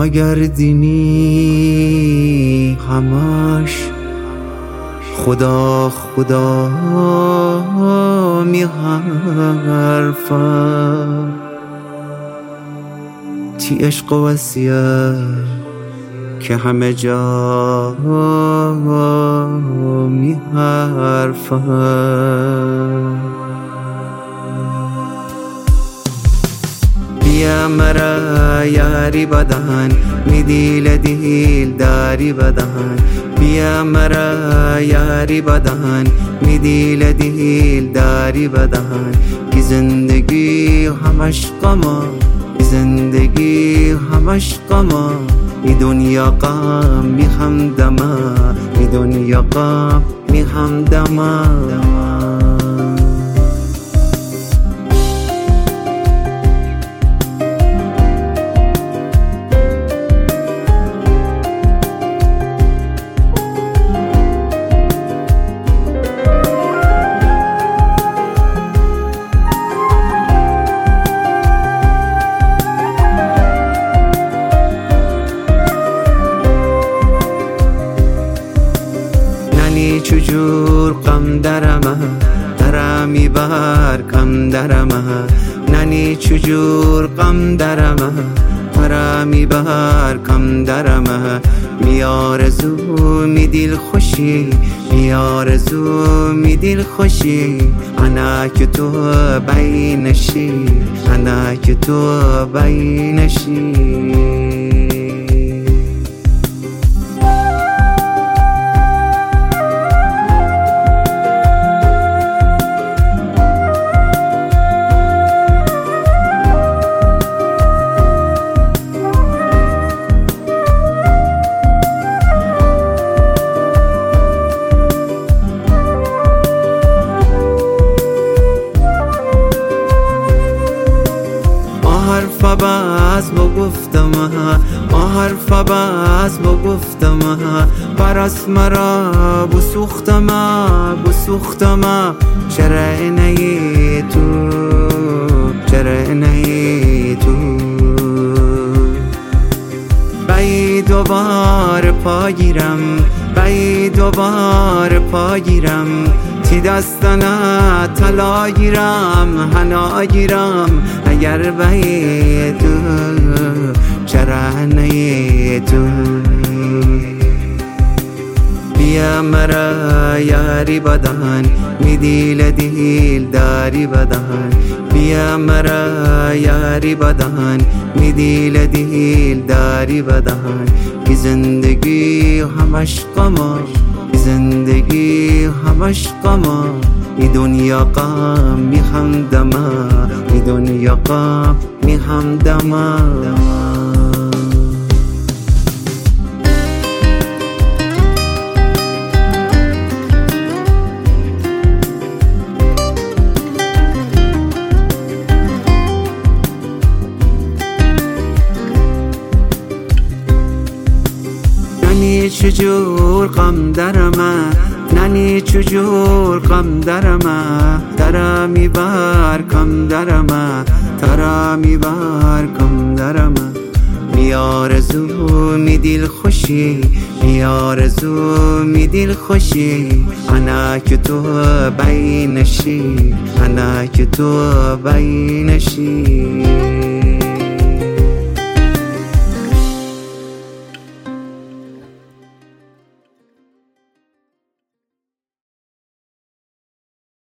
نگردینی همش خدا خدا می حرفم تی عشق و وصیت که همه جا می حرفم بیا مرا یاری بدن می دیل داری بدن بیا مرا یاری بدن می دیل داری بدن کی زندگی همش غما زندگی همش غما ای دنیا غم می همدما ای دنیا غم می همدما چجور غم درمه درمی بر کم درمه ننی چجور غم درمه درمی بر کم درمه میارزو می دل خوشی میارزو می دل خوشی انا که تو بینشی انا که تو بینشی حرف باز بگفتم حرف باز بگفتم پرست مرا بسوختم چرا نی تو چرا نی تو بی دوباره پاگیرم بی دوباره پاگیرم تی دستانه طلا گیرم حنا گیرم اگر بی تو چرا نی تو بیا مرا یاری بدن می دیل داری بدن بیا مرا یاری بدن می دیل داری بدن کی زندگی همش غما زندگی همش غما ای دنیا غم می همدما ای دنیا غم می همدما ننی چجور غم درمه ننی چجور غم درمه درمی بر کم درمه درمی بر کم درمه میارزو می دل خوشی میارزو می دل خوشی انا که تو بینشی انا که تو بینشی